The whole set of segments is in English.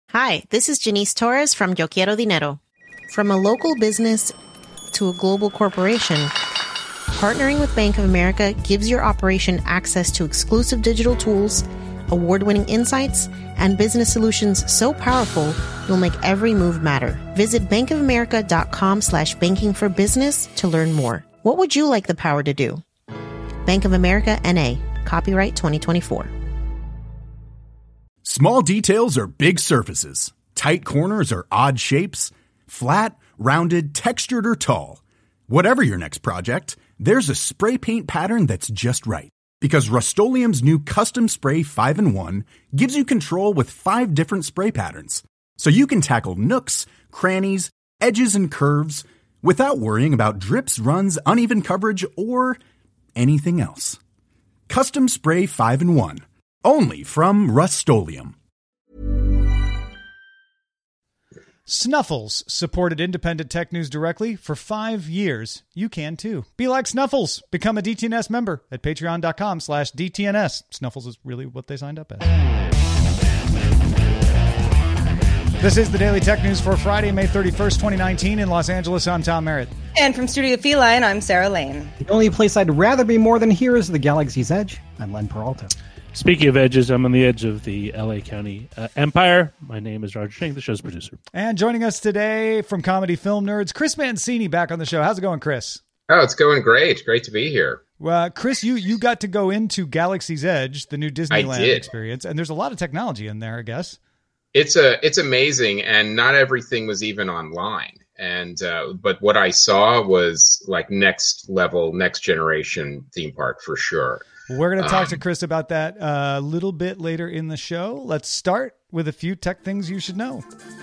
Hi, this is Janice Torres from Yo Quiero Dinero. From a local business to a global corporation, partnering with Bank of America gives your operation access to exclusive digital tools, award-winning insights, and business solutions so powerful you'll make every move matter. Visit bankofamerica.com/banking for business to learn more. What would you like the power to do? Bank of America, N.A. Copyright 2024. Small details are big surfaces. Tight corners are odd shapes. Flat, rounded, textured, or tall. Whatever your next project, there's a spray paint pattern that's just right. Because Rust-Oleum's new Custom Spray 5-in-1 gives you control with 5 different spray patterns. So you can tackle nooks, crannies, edges, and curves without worrying about drips, runs, uneven coverage, or anything else. Custom Spray 5-in-1. Only from Rust-Oleum. Snuffles supported independent tech news directly for 5 years. You can too. Be like Snuffles. Become a DTNS member at patreon.com/DTNS. Snuffles is really what they signed up as. This is the Daily Tech News for Friday, May 31st, 2019 in Los Angeles. I'm Tom Merritt. And from Studio Feline, I'm Sarah Lane. The only place I'd rather be more than here is the Galaxy's Edge. I'm Len Peralta. Speaking of edges, I'm on the edge of the LA County Empire. My name is Roger Schenck, the show's producer. And joining us today from Comedy Film Nerds, Chris Mancini back on the show. How's it going, Chris? Oh, it's going great. Great to be here. Well, Chris, you got to go into Galaxy's Edge, the new Disneyland experience, and there's a lot of technology in there, I guess. It's amazing, and not everything was even online. And but what I saw was like next level, next generation theme park for sure. We're going to talk to Chris about that a little bit later in the show. Let's start with a few tech things you should know.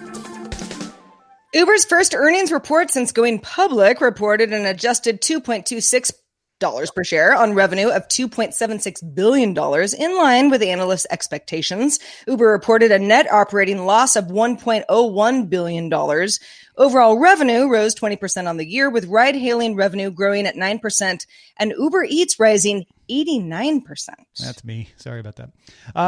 Uber's first earnings report since going public reported an adjusted $2.26 per share on revenue of $2.76 billion, in line with analysts' expectations. Uber reported a net operating loss of $1.01 billion. Overall revenue rose 20% on the year, with ride-hailing revenue growing at 9% and Uber Eats rising 89%. That's me. Sorry about that.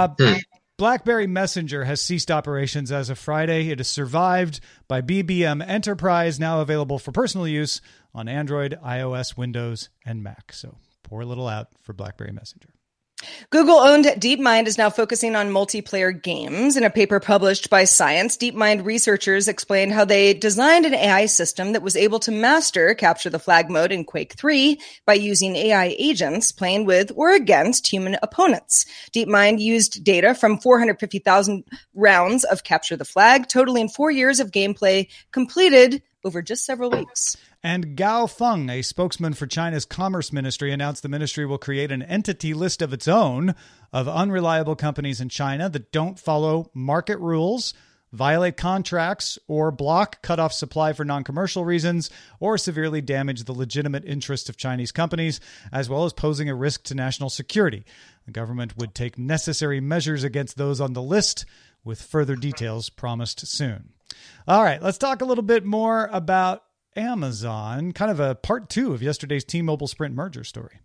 BlackBerry Messenger has ceased operations as of Friday. It is survived by BBM Enterprise, now available for personal use on Android, iOS, Windows, and Mac. So poor little out for BlackBerry Messenger. Google-owned DeepMind is now focusing on multiplayer games. In a paper published by Science, DeepMind researchers explained how they designed an AI system that was able to master Capture the Flag mode in Quake 3 by using AI agents playing with or against human opponents. DeepMind used data from 450,000 rounds of Capture the Flag, totaling 4 years of gameplay completed over just several weeks. And Gao Feng, a spokesman for China's Commerce Ministry, announced the ministry will create an entity list of its own of unreliable companies in China that don't follow market rules, violate contracts, or block, cut off supply for non-commercial reasons, or severely damage the legitimate interests of Chinese companies, as well as posing a risk to national security. The government would take necessary measures against those on the list, with further details promised soon. All right, let's talk a little bit more about Amazon, kind of a part 2 of yesterday's T-Mobile Sprint merger story.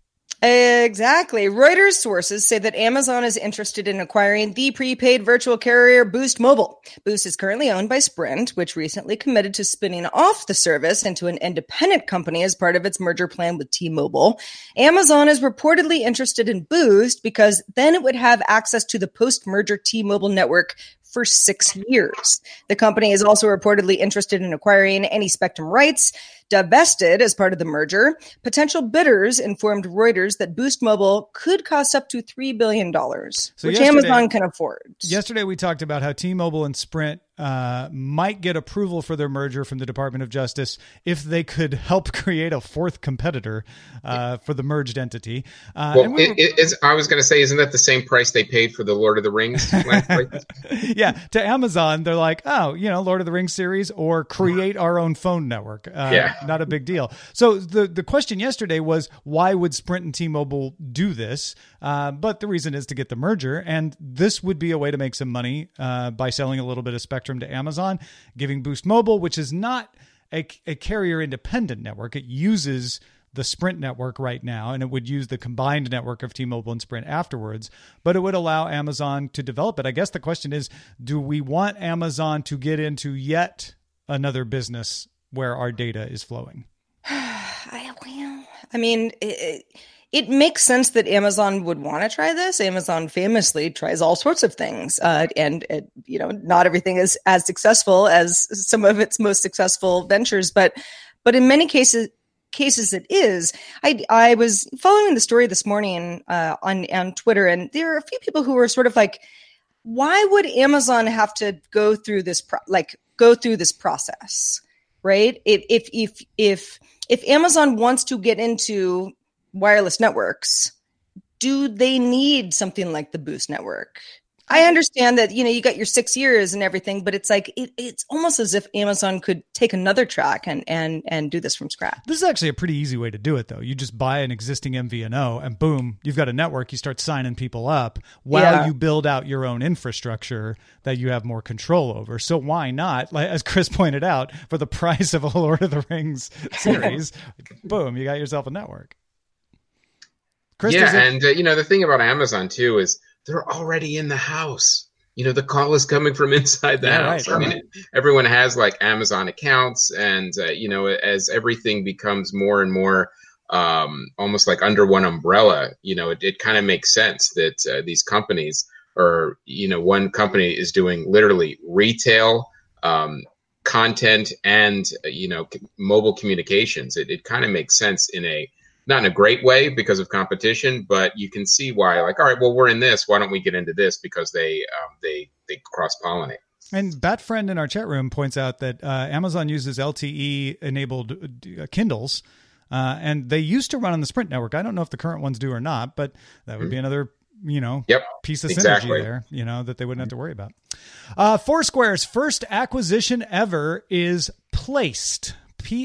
Exactly. Reuters sources say that Amazon is interested in acquiring the prepaid virtual carrier Boost Mobile. Boost is currently owned by Sprint, which recently committed to spinning off the service into an independent company as part of its merger plan with T-Mobile. Amazon is reportedly interested in Boost because then it would have access to the post-merger T-Mobile network for 6 years. The company is also reportedly interested in acquiring any spectrum rights divested as part of the merger. Potential bidders informed Reuters that Boost Mobile could cost up to $3 billion, which Amazon can afford. Yesterday, we talked about how T-Mobile and Sprint might get approval for their merger from the Department of Justice if they could help create a fourth competitor for the merged entity. I was going to say, isn't that the same price they paid for the Lord of the Rings? Yeah, to Amazon, they're like, oh, Lord of the Rings series or create our own phone network. Not a big deal. So the question yesterday was, why would Sprint and T-Mobile do this? But the reason is to get the merger, and this would be a way to make some money by selling a little bit of spectrum to Amazon, giving Boost Mobile, which is not a carrier independent network. It uses the Sprint network right now, and it would use the combined network of T-Mobile and Sprint afterwards, but it would allow Amazon to develop it. I guess the question is, do we want Amazon to get into yet another business where our data is flowing? I mean, it makes sense that Amazon would want to try this. Amazon famously tries all sorts of things, and not everything is as successful as some of its most successful ventures, but in many cases it is. I was following the story this morning on Twitter, and there are a few people who were sort of like, why would Amazon have to go through this process, right? If Amazon wants to get into wireless networks, do they need something like the Boost network? I understand that, you got your 6 years and everything, but it's like, it's almost as if Amazon could take another track and do this from scratch. This is actually a pretty easy way to do it, though. You just buy an existing MVNO and boom, you've got a network. You start signing people up while you build out your own infrastructure that you have more control over. So why not, like, as Chris pointed out, for the price of a Lord of the Rings series, boom, you got yourself a network. Chris, the thing about Amazon too is they're already in the house. The call is coming from inside the house. Right. I mean, everyone has like Amazon accounts, and as everything becomes more and more almost like under one umbrella, it kind of makes sense that these companies, or one company is doing literally retail, content, and mobile communications. It kind of makes sense not in a great way because of competition, but you can see why, like, all right, well, we're in this. Why don't we get into this? Because they cross-pollinate. And Batfriend in our chat room points out that Amazon uses LTE-enabled Kindles, and they used to run on the Sprint network. I don't know if the current ones do or not, but that would be another piece of synergy there, that they wouldn't have to worry about. Foursquare's first acquisition ever is Placed.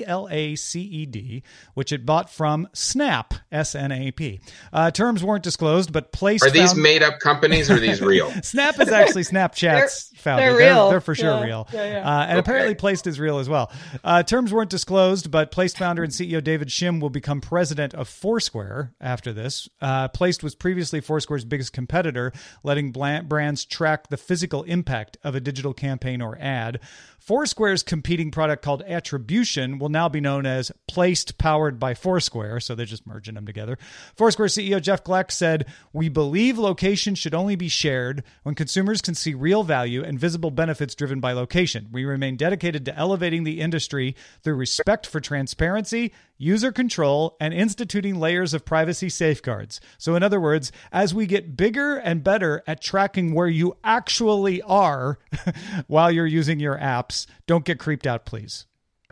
Placed, which it bought from Snap, S-N-A-P. Terms weren't disclosed, but Placed Are these made-up companies or are these real? Snap is actually Snapchat's founder. They're real. They're for sure real. And apparently Placed is real as well. Terms weren't disclosed, but Placed founder and CEO David Shim will become president of Foursquare after this. Placed was previously Foursquare's biggest competitor, letting brands track the physical impact of a digital campaign or ad. Foursquare's competing product called Attribution will now be known as Placed, powered by Foursquare, so they're just merging them together. Foursquare CEO Jeff Gleck said, "We believe location should only be shared when consumers can see real value and visible benefits driven by location. We remain dedicated to elevating the industry through respect for transparency, user control, and instituting layers of privacy safeguards." So in other words, as we get bigger and better at tracking where you actually are while you're using your apps, don't get creeped out, please.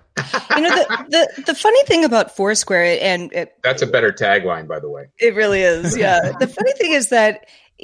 The funny thing about Foursquare, and that's a better tagline, by the way. It really is. Yeah. The funny thing is that,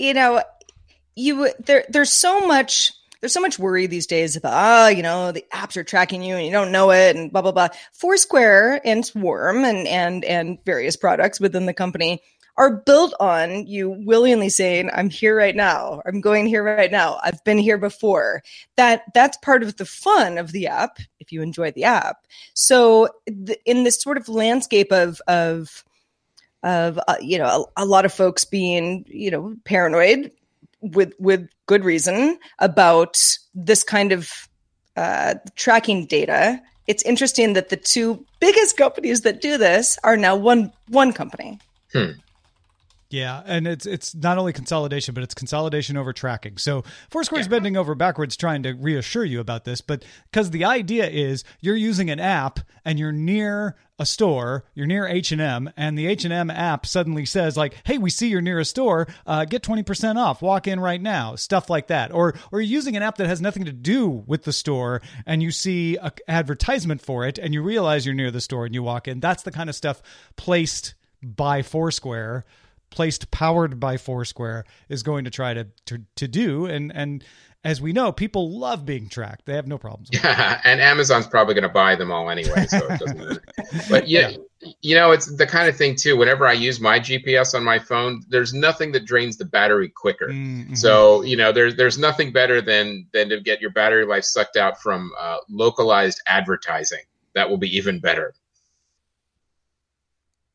there's so much worry these days about, the apps are tracking you and you don't know it and blah, blah, blah. Foursquare and Swarm and various products within the company are built on you willingly saying, I'm here right now. I'm going here right now. I've been here before. That's part of the fun of the app, if you enjoy the app. So in this sort of landscape of a lot of folks being, paranoid with good reason about this kind of tracking data, it's interesting that the two biggest companies that do this are now one company. Yeah, and it's not only consolidation, but it's consolidation over tracking. So Foursquare's bending over backwards trying to reassure you about this, but because the idea is you're using an app and you're near a store, you're near H&M, and the H&M app suddenly says like, hey, we see you're near a store, get 20% off, walk in right now, stuff like that. Or you're using an app that has nothing to do with the store and you see an advertisement for it and you realize you're near the store and you walk in. That's the kind of stuff Placed by Foursquare, Placed powered by Foursquare is going to try to do. And as we know, people love being tracked. They have no problems with it. And Amazon's probably going to buy them all anyway, so it doesn't matter. But it's the kind of thing too, whenever I use my GPS on my phone, there's nothing that drains the battery quicker. Mm-hmm. So, there's nothing better than to get your battery life sucked out from localized advertising. That will be even better.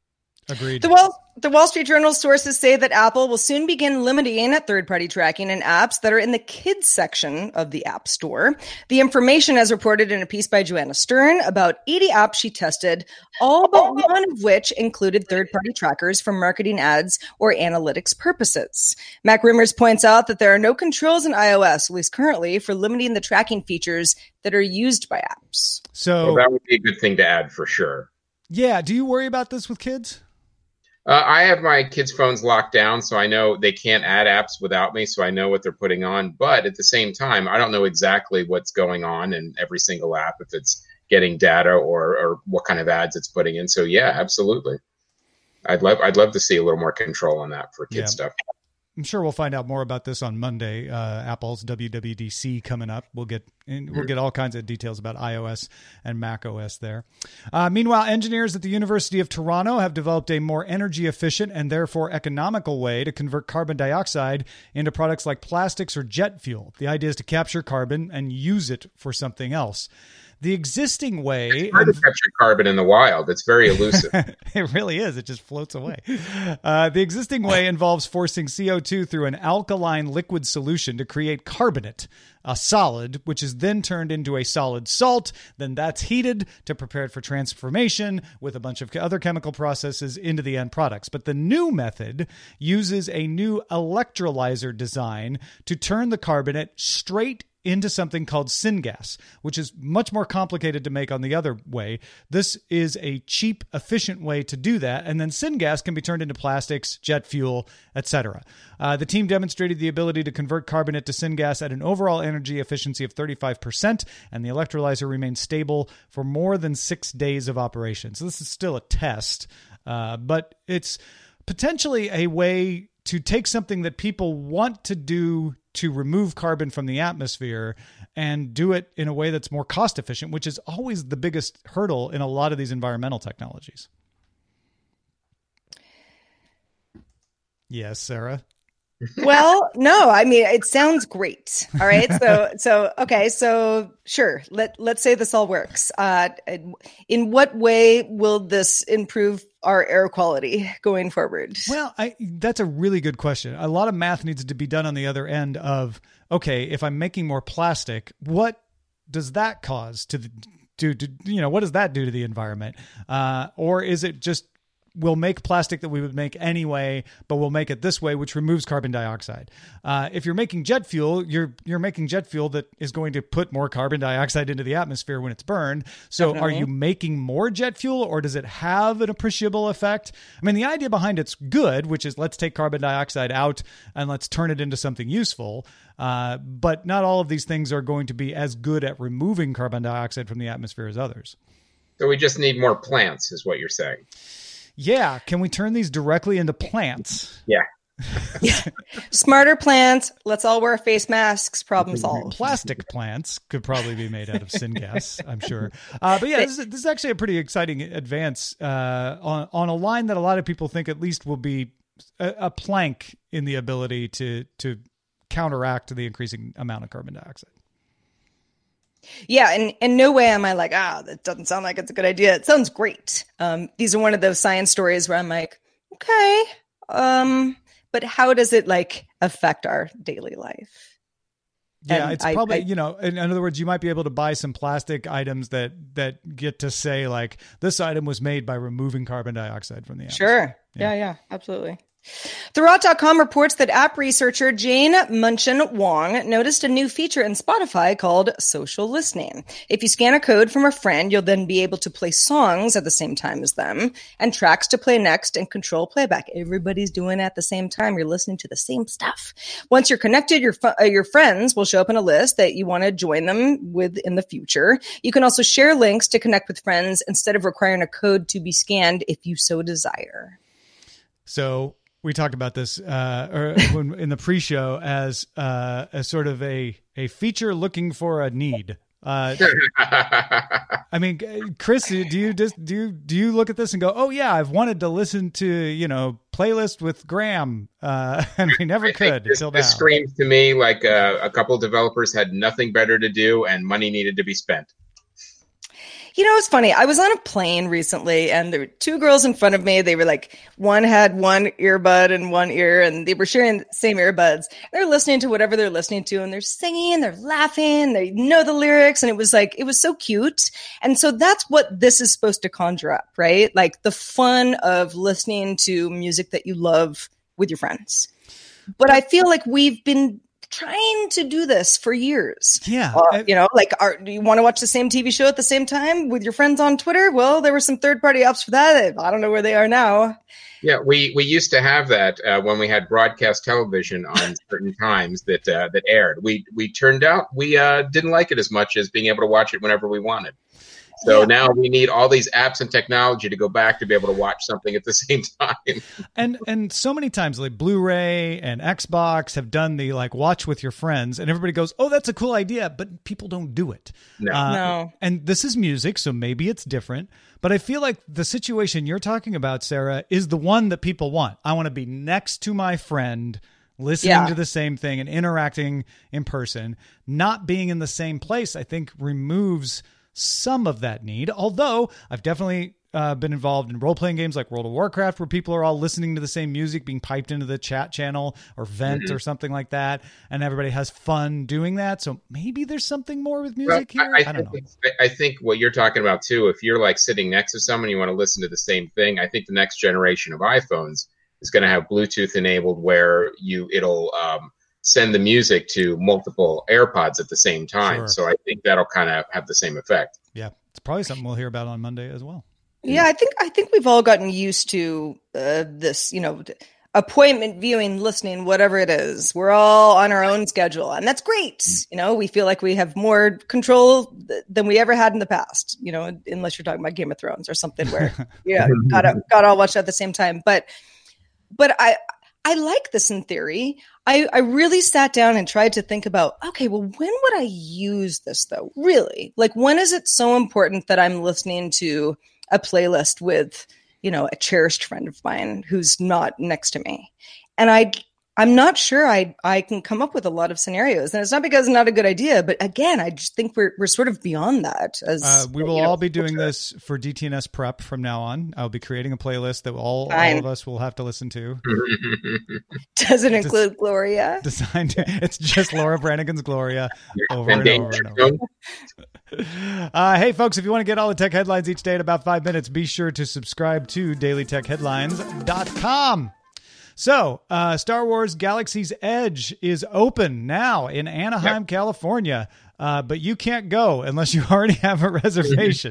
Agreed. The Wall Street Journal sources say that Apple will soon begin limiting third-party tracking in apps that are in the kids section of the App Store. The information, as reported in a piece by Joanna Stern, about 80 apps she tested, all but one of which included third-party trackers for marketing ads or analytics purposes. MacRumors points out that there are no controls in iOS, at least currently, for limiting the tracking features that are used by apps. So that would be a good thing to add for sure. Yeah. Do you worry about this with kids? I have my kids' phones locked down, so I know they can't add apps without me, so I know what they're putting on. But at the same time, I don't know exactly what's going on in every single app, if it's getting data or what kind of ads it's putting in. So yeah, absolutely. I'd love to see a little more control on that for kids stuff. I'm sure we'll find out more about this on Monday. Apple's WWDC coming up. We'll get all kinds of details about iOS and Mac OS there. Meanwhile, engineers at the University of Toronto have developed a more energy efficient and therefore economical way to convert carbon dioxide into products like plastics or jet fuel. The idea is to capture carbon and use it for something else. The existing way... It's hard to capture carbon in the wild. It's very elusive. It really is. It just floats away. The existing way involves forcing CO2 through an alkaline liquid solution to create carbonate, a solid, which is then turned into a solid salt. Then that's heated to prepare it for transformation with a bunch of other chemical processes into the end products. But the new method uses a new electrolyzer design to turn the carbonate straight into something called syngas, which is much more complicated to make on the other way. This is a cheap, efficient way to do that, and then syngas can be turned into plastics, jet fuel, etc. The team demonstrated the ability to convert carbonate to syngas at an overall energy efficiency of 35%, and the electrolyzer remains stable for more than 6 days of operation. So this is still a test, but it's potentially a way to take something that people want to do to remove carbon from the atmosphere and do it in a way that's more cost efficient, which is always the biggest hurdle in a lot of these environmental technologies. Yes, Sarah? Well, no, I mean, it sounds great. All right. So sure. Let's say this all works. In what way will this improve our air quality going forward? Well, that's a really good question. A lot of math needs to be done on the other end of, okay, if I'm making more plastic, what does that cause to what does that do to the environment? Or is it just, we'll make plastic that we would make anyway, but we'll make it this way, which removes carbon dioxide. If you're making jet fuel, you're making jet fuel that is going to put more carbon dioxide into the atmosphere when it's burned. So Are you making more jet fuel, or does it have an appreciable effect? I mean, the idea behind it's good, which is let's take carbon dioxide out and let's turn it into something useful. But not all of these things are going to be as good at removing carbon dioxide from the atmosphere as others. So we just need more plants, is what you're saying. Yeah. Can we turn these directly into plants? Yeah. Smarter plants. Let's all wear face masks. Problem solved. Plastic plants could probably be made out of syngas, I'm sure. But yeah, this is actually a pretty exciting advance on a line that a lot of people think at least will be a plank in the ability to counteract the increasing amount of carbon dioxide. Yeah, and in no way am I like, that doesn't sound like it's a good idea. It sounds great. These are one of those science stories where I'm like, okay, but how does it affect our daily life? Yeah, and it's probably, in other words, you might be able to buy some plastic items that get to say like, this item was made by removing carbon dioxide from the atmosphere. Sure. Yeah, absolutely. TheRot.com reports that app researcher Jane Munchin Wong noticed a new feature in Spotify called social listening. If you scan a code from a friend, you'll then be able to play songs at the same time as them and tracks to play next and control playback. Everybody's doing it at the same time. You're listening to the same stuff. Once you're connected, your friends will show up in a list that you want to join them with in the future. You can also share links to connect with friends instead of requiring a code to be scanned if you so desire. So we talked about this in the pre-show as sort of a feature looking for a need. I mean, Chris, do you look at this and go, "Oh yeah, I've wanted to listen to playlist with Graham," and we never could until now. This screams to me like a couple of developers had nothing better to do and money needed to be spent. It's funny. I was on a plane recently and there were two girls in front of me. They were like, one had one earbud in one ear and they were sharing the same earbuds. They're listening to whatever they're listening to and they're singing, they're laughing, they know the lyrics. And it was so cute. And so that's what this is supposed to conjure up, right? Like the fun of listening to music that you love with your friends. But I feel like we've been trying to do this for years. Yeah. Do you want to watch the same TV show at the same time with your friends on Twitter? Well, there were some third-party apps for that. I don't know where they are now. Yeah, we used to have that when we had broadcast television on certain times that aired. We turned out we didn't like it as much as being able to watch it whenever we wanted. So now we need all these apps and technology to go back to be able to watch something at the same time. And so many times, like Blu-ray and Xbox have done the like watch with your friends, and everybody goes, "Oh, that's a cool idea," but people don't do it. No. And this is music, so maybe it's different. But I feel like the situation you're talking about, Sarah, is the one that people want. I want to be next to my friend, listening to the same thing and interacting in person. Not being in the same place, I think, removes some of that need. Although I've definitely been involved in role-playing games like World of Warcraft, where people are all listening to the same music being piped into the chat channel or vent or something like that, and everybody has fun doing that. So maybe there's something more with music here. I don't know. I think what you're talking about too, if you're like sitting next to someone, you want to listen to the same thing. I think the next generation of iPhones is going to have Bluetooth enabled, where it'll send the music to multiple AirPods at the same time. Sure. So I think that'll kind of have the same effect. Yeah, it's probably something we'll hear about on Monday as well. Yeah, I think we've all gotten used to this, appointment viewing, listening, whatever it is. We're all on our own schedule, and that's great. We feel like we have more control than we ever had in the past. Unless you're talking about Game of Thrones or something where got all watched at the same time. But I like this in theory. I really sat down and tried to think about, okay, well, when would I use this though? Really? Like, when is it so important that I'm listening to a playlist with, a cherished friend of mine who's not next to me? And I'm not sure I can come up with a lot of scenarios. And it's not because it's not a good idea, but again, I just think we're sort of beyond that. We will all be doing this for DTNS prep from now on. I'll be creating a playlist that all of us will have to listen to. Does it include Gloria? It's just Laura Branigan's Gloria over and over and over. Hey, folks, if you want to get all the tech headlines each day in about 5 minutes, be sure to subscribe to dailytechheadlines.com. So, Star Wars Galaxy's Edge is open now in Anaheim, California, but you can't go unless you already have a reservation.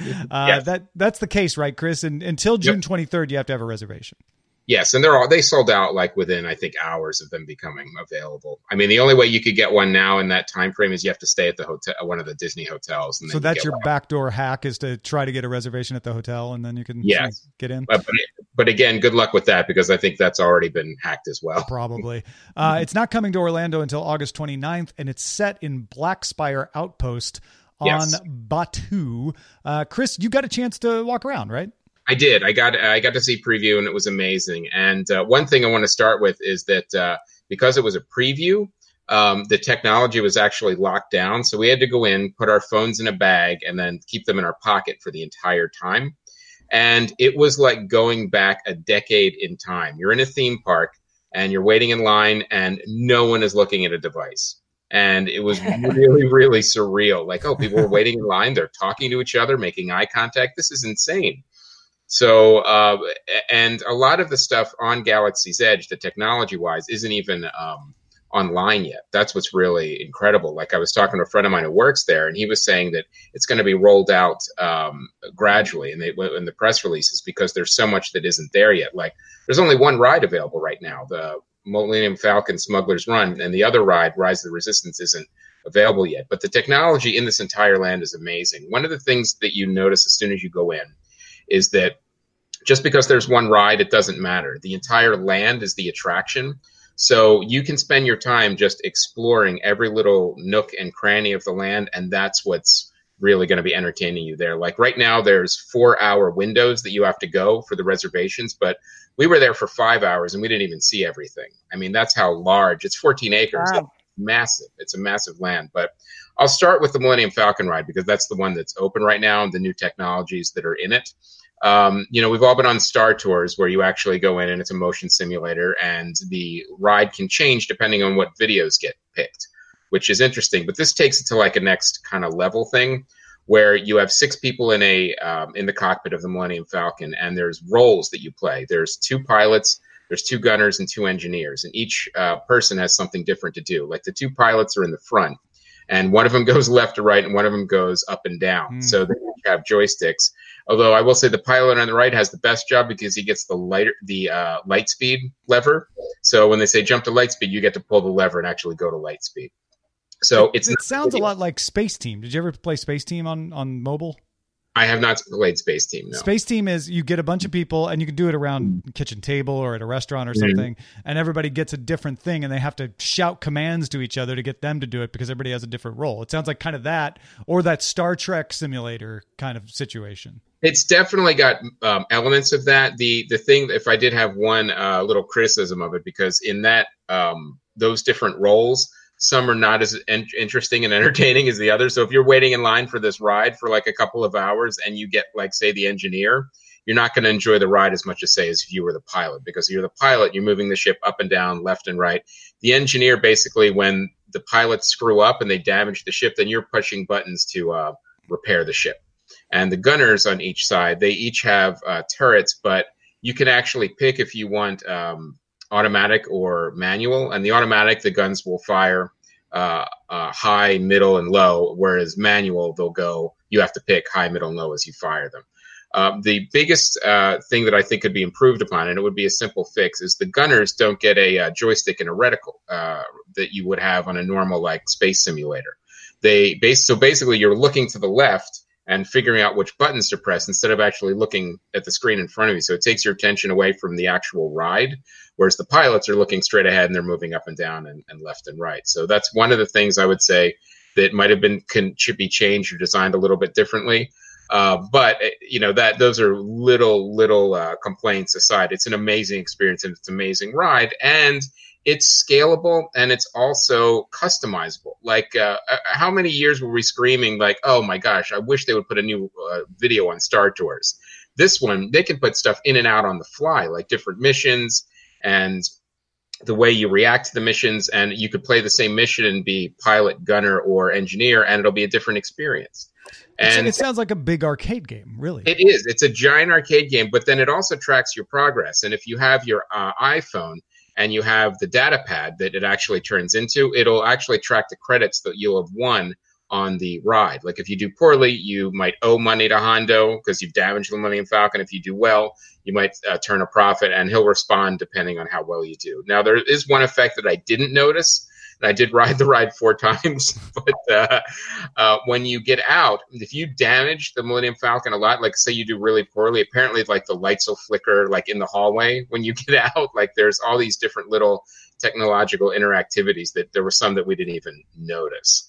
That's the case, right, Chris? And until June 23rd, you have to have a reservation. Yes, and they sold out like within, I think, hours of them becoming available. I mean, the only way you could get one now in that time frame is you have to stay at the hotel, one of the Disney hotels. And so that's your backdoor hack, is to try to get a reservation at the hotel, and then you can get in. But again, good luck with that, because I think that's already been hacked as well. Probably. It's not coming to Orlando until August 29th, and it's set in Black Spire Outpost on Batuu. Chris, you got a chance to walk around, right? I did. I got to see preview, and it was amazing. And one thing I want to start with is that because it was a preview, the technology was actually locked down. So we had to go in, put our phones in a bag, and then keep them in our pocket for the entire time. And it was like going back a decade in time. You're in a theme park, and you're waiting in line, and no one is looking at a device. And it was really, really surreal. Like, people were waiting in line. They're talking to each other, making eye contact. This is insane. So, and a lot of the stuff on Galaxy's Edge, the technology-wise, isn't even online yet. That's what's really incredible. Like, I was talking to a friend of mine who works there, and he was saying that it's going to be rolled out gradually in the press releases, because there's so much that isn't there yet. Like, there's only one ride available right now, the Millennium Falcon Smuggler's Run, and the other ride, Rise of the Resistance, isn't available yet. But the technology in this entire land is amazing. One of the things that you notice as soon as you go in is that just because there's one ride, it doesn't matter. The entire land is the attraction. So you can spend your time just exploring every little nook and cranny of the land, and that's what's really going to be entertaining you there. Like right now, there's 4-hour windows that you have to go for the reservations, but we were there for 5 hours and we didn't even see everything. I mean, that's how large. It's 14 acres. Wow. Massive. It's a massive land. But I'll start with the Millennium Falcon ride because that's the one that's open right now and the new technologies that are in it. We've all been on Star Tours where you actually go in and it's a motion simulator and the ride can change depending on what videos get picked, which is interesting. But this takes it to like a next kind of level thing where you have 6 people in the cockpit of the Millennium Falcon, and there's roles that you play. There's 2 pilots, there's 2 gunners, and 2 engineers, and each person has something different to do. Like the 2 pilots are in the front, and one of them goes left to right, and one of them goes up and down. So they each have joysticks. Although I will say the pilot on the right has the best job because he gets the light speed lever. So when they say jump to light speed, you get to pull the lever and actually go to light speed. So it sounds a lot like Space Team. Did you ever play Space Team on mobile? I have not played Space Team, no. Space Team is you get a bunch of people and you can do it around a kitchen table or at a restaurant or something, and everybody gets a different thing and they have to shout commands to each other to get them to do it because everybody has a different role. It sounds like kind of that or that Star Trek simulator kind of situation. It's definitely got elements of that. The thing, if I did have one little criticism of it, because in that those different roles, some are not as interesting and entertaining as the others. So if you're waiting in line for this ride for like a couple of hours and you get like, say, the engineer, you're not going to enjoy the ride as much as, say, as if you were the pilot, because you're the pilot, you're moving the ship up and down, left and right. The engineer, basically, when the pilots screw up and they damage the ship, then you're pushing buttons to repair the ship. And the gunners on each side, they each have turrets, but you can actually pick if you want automatic or manual. And the automatic, the guns will fire high, middle, and low, whereas manual, they'll go, you have to pick high, middle, and low as you fire them. The biggest thing that I think could be improved upon, and it would be a simple fix, is the gunners don't get a joystick and a reticle that you would have on a normal like space simulator. So basically, you're looking to the left and figuring out which buttons to press instead of actually looking at the screen in front of you. So it takes your attention away from the actual ride, whereas the pilots are looking straight ahead and they're moving up and down and left and right. So that's one of the things I would say that might have been should be changed or designed a little bit differently. But that those are little complaints aside. It's an amazing experience and it's an amazing ride, and it's scalable and it's also customizable. Like, how many years were we screaming like, oh my gosh, I wish they would put a new video on Star Tours. This one, they can put stuff in and out on the fly, like different missions and the way you react to the missions. And you could play the same mission and be pilot, gunner, or engineer, and it'll be a different experience. And it sounds like a big arcade game, really. It is. It's a giant arcade game, but then it also tracks your progress. And if you have your iPhone and you have the data pad that it actually turns into, it'll actually track the credits that you'll have won on the ride. Like if you do poorly, you might owe money to Hondo because you've damaged the Millennium Falcon. If you do well, you might turn a profit, and he'll respond depending on how well you do. Now, there is one effect that I didn't notice, and I did ride the ride 4 times, but when you get out, if you damage the Millennium Falcon a lot, like say you do really poorly, apparently like the lights will flicker like in the hallway when you get out. Like there's all these different little technological interactivities that there were some that we didn't even notice.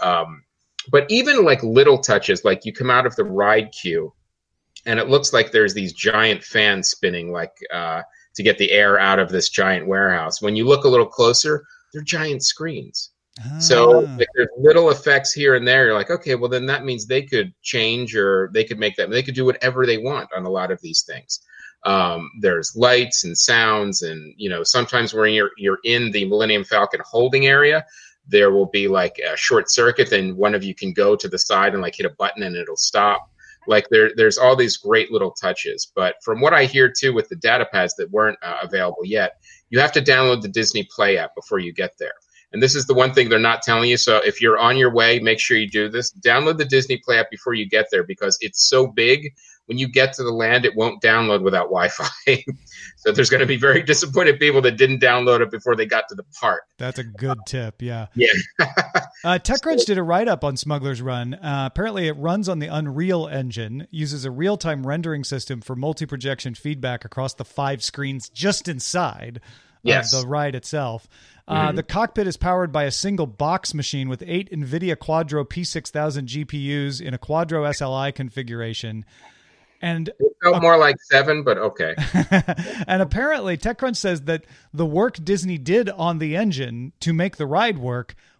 But even like little touches, like you come out of the ride queue and it looks like there's these giant fans spinning like to get the air out of this giant warehouse. When you look a little closer, they're giant screens. So like, there's little effects here and there. You're like, okay, well then that means they could change, or they could make that. They could do whatever they want on a lot of these things. There's lights and sounds, and sometimes when you're in the Millennium Falcon holding area, there will be like a short circuit. Then one of you can go to the side and like hit a button and it'll stop. Like there's all these great little touches. But from what I hear too, with the data pads that weren't available yet, you have to download the Disney Play app before you get there. And this is the one thing they're not telling you. So if you're on your way, make sure you do this. Download the Disney Play app before you get there, because it's so big. When you get to the land, it won't download without Wi-Fi. So there's going to be very disappointed people that didn't download it before they got to the park. That's a good tip, yeah. Yeah. TechCrunch did a write-up on Smuggler's Run. Apparently, it runs on the Unreal Engine, uses a real-time rendering system for multi-projection feedback across the 5 screens just inside of the ride itself. The cockpit is powered by a single box machine with 8 NVIDIA Quadro P6000 GPUs in a Quadro SLI configuration. And it felt more like 7, but okay. And apparently TechCrunch says that the work Disney did on the engine to make the ride work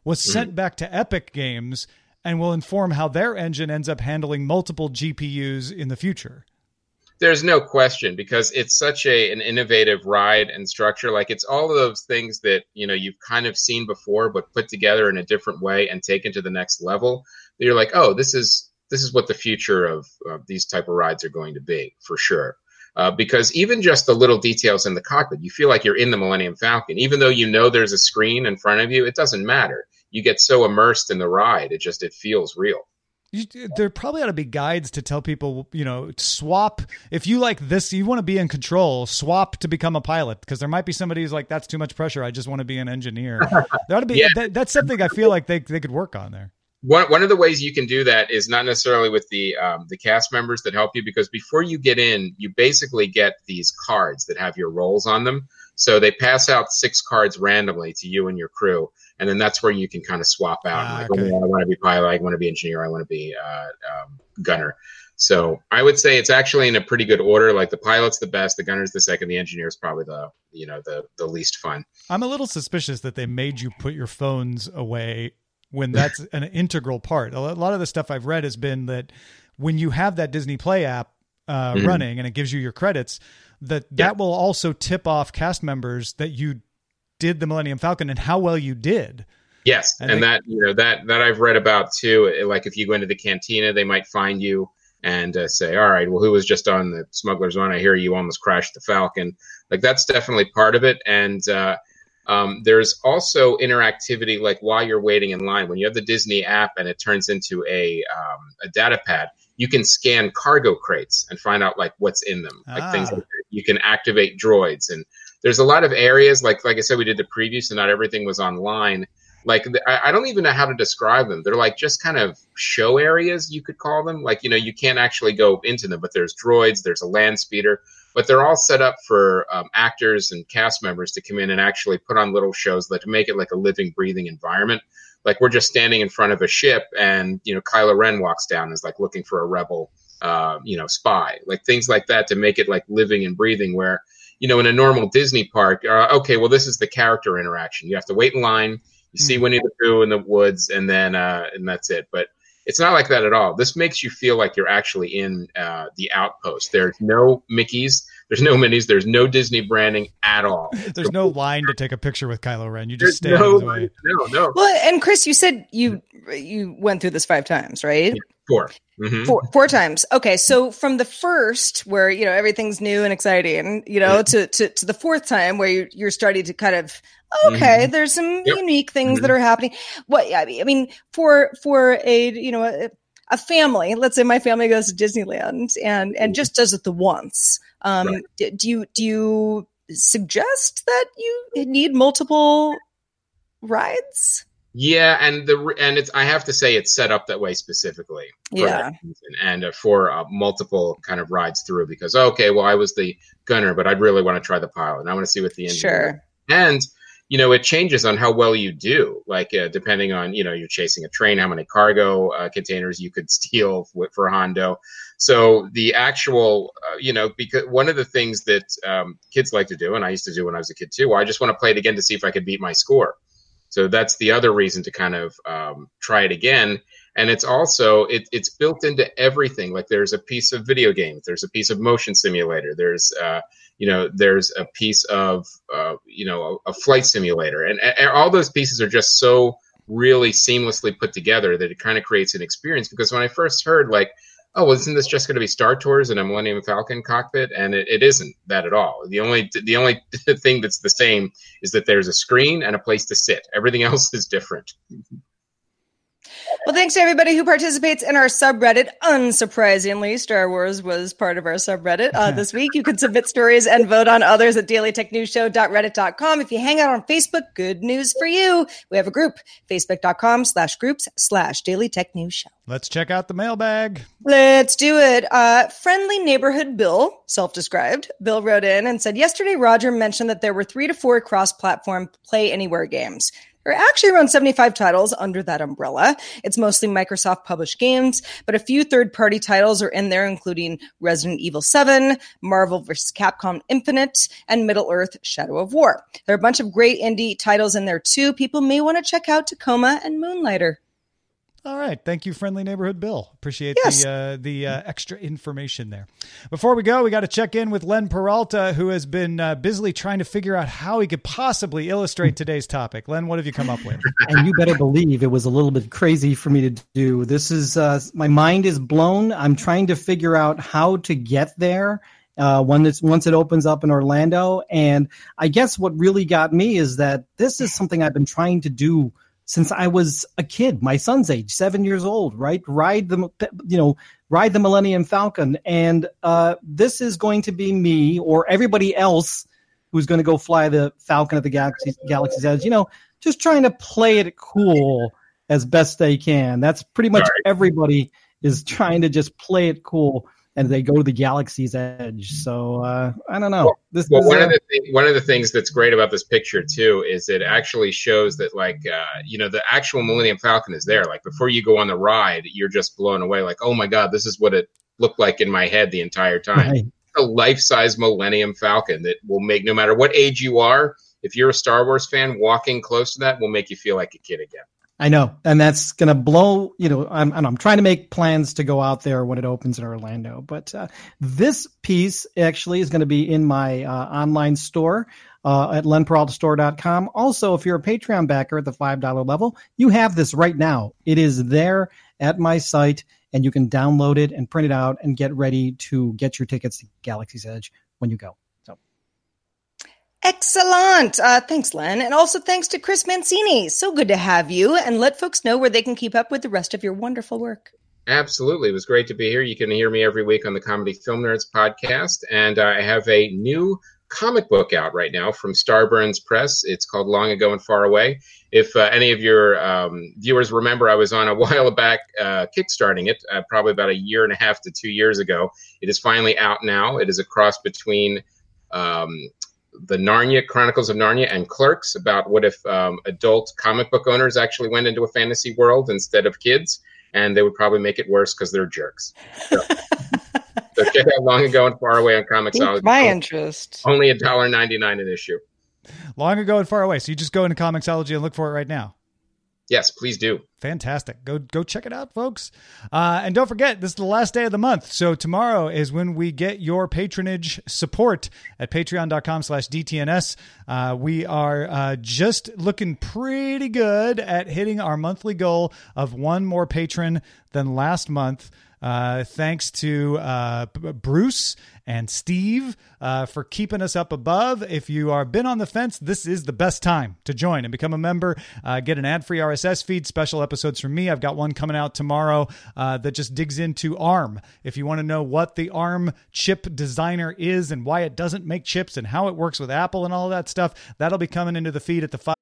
was sent back to Epic Games and will inform how their engine ends up handling multiple GPUs in the future. There's no question, because it's such an innovative ride and structure. Like, it's all of those things that, you've kind of seen before, but put together in a different way and taken to the next level. You're like, oh, this is what the future of these type of rides are going to be, for sure. Because even just the little details in the cockpit, you feel like you're in the Millennium Falcon. Even though there's a screen in front of you, it doesn't matter. You get so immersed in the ride, it feels real. There probably ought to be guides to tell people, swap. If you like this, you want to be in control, swap to become a pilot, because there might be somebody who's like, that's too much pressure. I just want to be an engineer. There ought to be, that's something I feel like they could work on there. One of the ways you can do that is not necessarily with the cast members that help you, because before you get in, you basically get these cards that have your roles on them. So they pass out 6 cards randomly to you and your crew. And then that's where you can kind of swap out. Okay. I want to be pilot. I want to be engineer. I want to be gunner. So I would say it's actually in a pretty good order. Like, the pilot's the best, the gunner's the second, the engineer's probably the least fun. I'm a little suspicious that they made you put your phones away when that's an integral part. A lot of the stuff I've read has been that when you have that Disney Play app running and it gives you your credits, that will also tip off cast members that you did the Millennium Falcon and how well you did. Yes. And that I've read about too. Like, if you go into the cantina, they might find you and say, all right, well, who was just on the Smuggler's Run? I hear you almost crashed the Falcon. Like, that's definitely part of it. And there's also interactivity, like while you're waiting in line, when you have the Disney app and it turns into a data pad, you can scan cargo crates and find out like what's in them, like things like that. You can activate droids, and there's a lot of areas, like I said, we did the preview, so not everything was online. Like, I don't even know how to describe them. They're like just kind of show areas, you could call them. Like, you can't actually go into them, but there's droids, there's a land speeder, but they're all set up for actors and cast members to come in and actually put on little shows that make it like a living, breathing environment. Like, we're just standing in front of a ship and, Kylo Ren walks down and is like looking for a rebel, spy, like things like that to make it like living and breathing, where, in a normal Disney park, okay, well, this is the character interaction. You have to wait in line. You see Winnie the Pooh in the woods, and then and that's it. But it's not like that at all. This makes you feel like you're actually in the outpost. There's no Mickeys, there's no Minnies, there's no Disney branding at all. There's no line to take a picture with Kylo Ren. You just stay out of his way. No. Well, and Chris, you said you went through this 5 times, right? Yeah, 4. Mm-hmm. Four times. Okay, so from the first, where everything's new and exciting, to the 4th time, where you're starting to kind of there's some unique things that are happening. What I mean, for a a family, let's say my family goes to Disneyland and just does it the once. Right. Do you suggest that you need multiple rides? Yeah, and it's, I have to say, it's set up that way specifically. For multiple kind of rides through, because okay, well, I was the gunner, but I'd really want to try the pilot, and I want to see what the engine. Sure. And it changes on how well you do. Like depending on you're chasing a train, how many cargo containers you could steal for Hondo. So the actual because one of the things that kids like to do, and I used to do when I was a kid too, I just want to play it again to see if I could beat my score. So that's the other reason to kind of try it again. And it's also, it's built into everything. Like, there's a piece of video games, there's a piece of motion simulator, there's a piece of, a flight simulator. And all those pieces are just so really seamlessly put together that it kind of creates an experience. Because when I first heard, like, oh, well, isn't this just going to be Star Tours in a Millennium Falcon cockpit? And it isn't that at all. The only thing that's the same is that there's a screen and a place to sit. Everything else is different. Well, thanks to everybody who participates in our subreddit. Unsurprisingly, Star Wars was part of our subreddit this week. You can submit stories and vote on others at dailytechnewsshow.reddit.com. If you hang out on Facebook, good news for you. We have a group, facebook.com/groups/dailytechnewsshow. Let's check out the mailbag. Let's do it. Friendly neighborhood Bill, self-described. Bill wrote in and said, yesterday Roger mentioned that there were 3 to 4 cross-platform Play Anywhere games. There are actually around 75 titles under that umbrella. It's mostly Microsoft published games, but a few third-party titles are in there, including Resident Evil 7, Marvel vs. Capcom Infinite, and Middle-earth: Shadow of War. There are a bunch of great indie titles in there too. People may want to check out Tacoma and Moonlighter. All right. Thank you, Friendly Neighborhood Bill. Appreciate Yes. the extra information there. Before we go, we got to check in with Len Peralta, who has been busily trying to figure out how he could possibly illustrate today's topic. Len, what have you come up with? And you better believe it was a little bit crazy for me to do. This is my mind is blown. I'm trying to figure out how to get there once it opens up in Orlando. And I guess what really got me is that this is something I've been trying to do since I was a kid, my son's age, 7 years old, right? Ride the Millennium Falcon. And this is going to be me or everybody else who's going to go fly the Falcon at the Galaxy's Edge, just trying to play it cool as best they can. That's pretty much everybody is trying to just play it cool and they go to the Galaxy's Edge. So I don't know. One of the things that's great about this picture too is it actually shows that the actual Millennium Falcon is there. Like before you go on the ride, you're just blown away. Like, oh my God, this is what it looked like in my head the entire time. Right. A life-size Millennium Falcon that will make, no matter what age you are, if you're a Star Wars fan, walking close to that will make you feel like a kid again. I know, and that's going to blow, I'm trying to make plans to go out there when it opens in Orlando. But this piece actually is going to be in my online store at lenperaltastore.com. Also, if you're a Patreon backer at the $5 level, you have this right now. It is there at my site, and you can download it and print it out and get ready to get your tickets to Galaxy's Edge when you go. Excellent. Thanks, Len. And also thanks to Chris Mancini. So good to have you. And let folks know where they can keep up with the rest of your wonderful work. Absolutely. It was great to be here. You can hear me every week on the Comedy Film Nerds podcast. And I have a new comic book out right now from Starburns Press. It's called Long Ago and Far Away. If any of your viewers remember, I was on a while back kickstarting it, probably about 1.5 to 2 years ago. It is finally out now. It is a cross between the Narnia, Chronicles of Narnia, and Clerks, about what if adult comic book owners actually went into a fantasy world instead of kids, and they would probably make it worse because they're jerks. So check out Long Ago and Far Away on Comixology. My interest. Only $1.99 an issue. Long Ago and Far Away. So you just go into Comixology and look for it right now. Yes, please do. Fantastic. Go check it out, folks. And don't forget, this is the last day of the month. So tomorrow is when we get your patronage support at patreon.com/DTNS. We are just looking pretty good at hitting our monthly goal of one more patron than last month. Thanks to Bruce and Steve for keeping us up above. If you are been on the fence, this is the best time to join and become a member. Get an ad-free RSS feed, special episodes from me. I've got one coming out tomorrow that just digs into ARM. If you want to know what the ARM chip designer is and why it doesn't make chips and how it works with Apple and all that stuff, that'll be coming into the feed at the 5.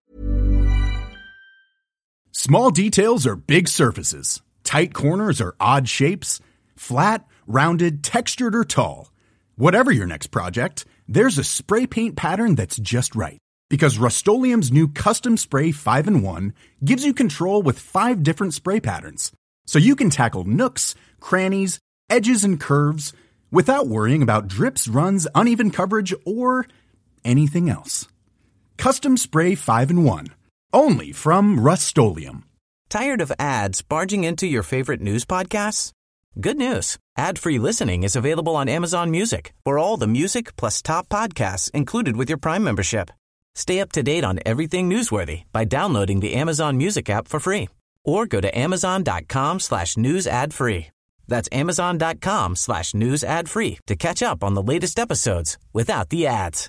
Small details are big surfaces. Tight corners or odd shapes. Flat, rounded, textured, or tall. Whatever your next project, there's a spray paint pattern that's just right. Because Rust-Oleum's new Custom Spray 5-in-1 gives you control with 5 different spray patterns. So you can tackle nooks, crannies, edges, and curves without worrying about drips, runs, uneven coverage, or anything else. Custom Spray 5-in-1. Only from Rust-Oleum. Tired of ads barging into your favorite news podcasts? Good news. Ad-free listening is available on Amazon Music for all the music plus top podcasts included with your Prime membership. Stay up to date on everything newsworthy by downloading the Amazon Music app for free or go to amazon.com/news ad free. That's amazon.com/news ad free to catch up on the latest episodes without the ads.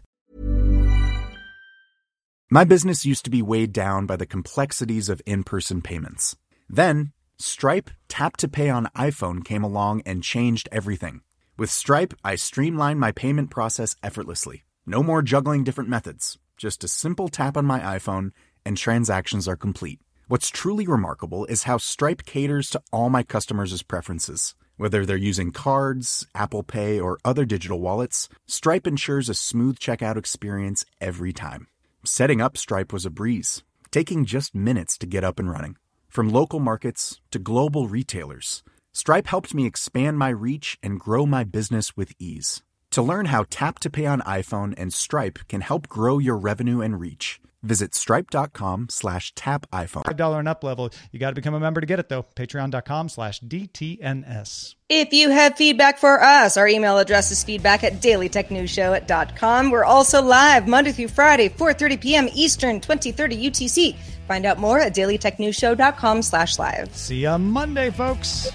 My business used to be weighed down by the complexities of in-person payments. Then, Stripe Tap to Pay on iPhone came along and changed everything. With Stripe, I streamlined my payment process effortlessly. No more juggling different methods. Just a simple tap on my iPhone and transactions are complete. What's truly remarkable is how Stripe caters to all my customers' preferences. Whether they're using cards, Apple Pay, or other digital wallets, Stripe ensures a smooth checkout experience every time. Setting up Stripe was a breeze. taking just minutes to get up and running. From local markets to global retailers, Stripe helped me expand my reach and grow my business with ease. To learn how Tap to Pay on iPhone and Stripe can help grow your revenue and reach, visit stripe.com/tapiphone. $5 and up level. You got to become a member to get it, though. Patreon.com/DTNS. If you have feedback for us, our email address is feedback@dailytechnewsshow.com. We're also live Monday through Friday, 4:30 p.m. Eastern, 2030 UTC. Find out more at dailytechnewsshow.com/live. See ya Monday, folks.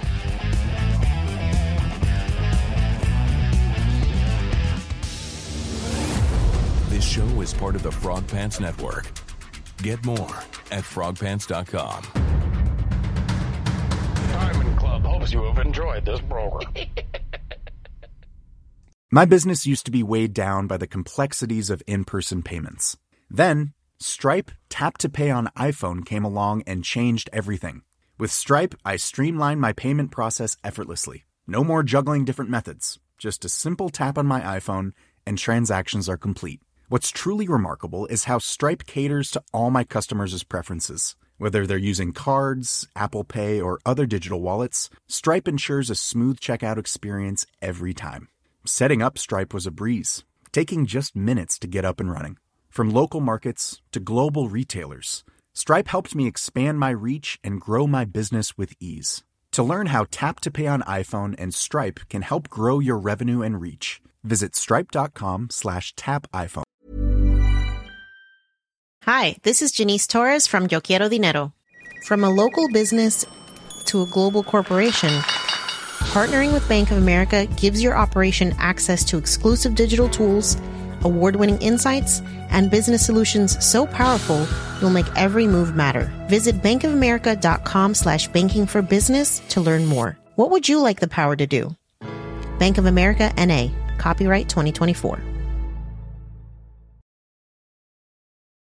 This show is part of the Frog Pants Network. Get more at frogpants.com. Diamond Club hopes you have enjoyed this program. My business used to be weighed down by the complexities of in-person payments. Then, Stripe Tap to Pay on iPhone came along and changed everything. With Stripe, I streamlined my payment process effortlessly. No more juggling different methods. Just a simple tap on my iPhone and transactions are complete. What's truly remarkable is how Stripe caters to all my customers' preferences. Whether they're using cards, Apple Pay, or other digital wallets, Stripe ensures a smooth checkout experience every time. Setting up Stripe was a breeze, taking just minutes to get up and running. From local markets to global retailers, Stripe helped me expand my reach and grow my business with ease. To learn how Tap to Pay on iPhone and Stripe can help grow your revenue and reach, visit stripe.com/tapiphone. Hi, this is Janice Torres from Yo Quiero Dinero. From a local business to a global corporation, partnering with Bank of America gives your operation access to exclusive digital tools, award-winning insights, and business solutions so powerful you'll make every move matter. Visit bankofamerica.com/banking for business to learn more. What would you like the power to do? Bank of America, N.A., copyright 2024.